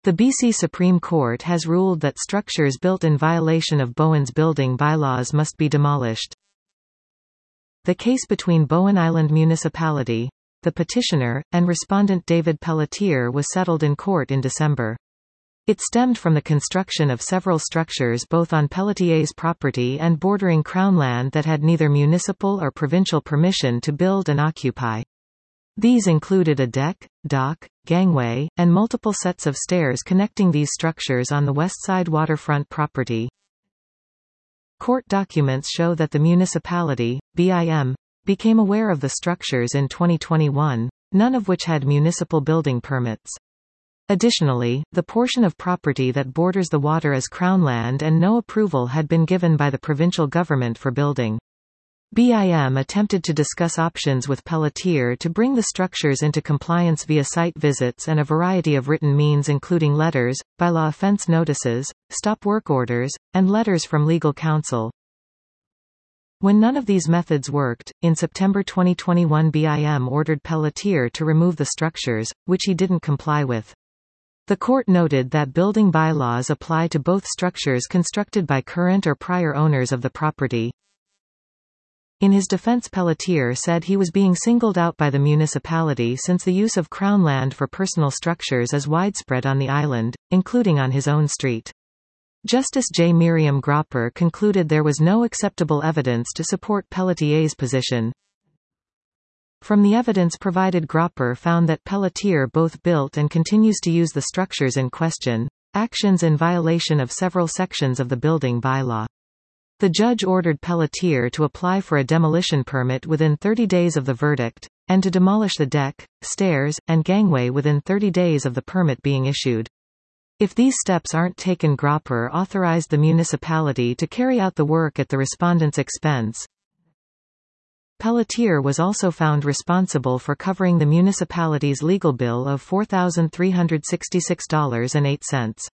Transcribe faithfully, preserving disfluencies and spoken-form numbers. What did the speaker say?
The B C Supreme Court has ruled that structures built in violation of Bowen's building bylaws must be demolished. The case between Bowen Island Municipality, the petitioner, and respondent David Pelletier was settled in court in December. It stemmed from the construction of several structures both on Pelletier's property and bordering Crown land that had neither municipal or provincial permission to build and occupy. These included a deck, dock, gangway, and multiple sets of stairs connecting these structures on the Westside waterfront property. Court documents show that the municipality, B I M, became aware of the structures in twenty twenty-one, none of which had municipal building permits. Additionally, the portion of property that borders the water is Crown land and no approval had been given by the provincial government for building. B I M attempted to discuss options with Pelletier to bring the structures into compliance via site visits and a variety of written means including letters, bylaw offense notices, stop work orders, and letters from legal counsel. When none of these methods worked, in September twenty twenty-one B I M ordered Pelletier to remove the structures, which he didn't comply with. The court noted that building bylaws apply to both structures constructed by current or prior owners of the property. In his defense, Pelletier said he was being singled out by the municipality since the use of Crown land for personal structures is widespread on the island, including on his own street. Justice J. Miriam Gropper concluded there was no acceptable evidence to support Pelletier's position. From the evidence provided, Gropper found that Pelletier both built and continues to use the structures in question, actions in violation of several sections of the building bylaw. The judge ordered Pelletier to apply for a demolition permit within thirty days of the verdict, and to demolish the deck, stairs, and gangway within thirty days of the permit being issued. If these steps aren't taken, Gropper authorized the municipality to carry out the work at the respondent's expense. Pelletier was also found responsible for covering the municipality's legal bill of four thousand three hundred sixty-six dollars and eight cents.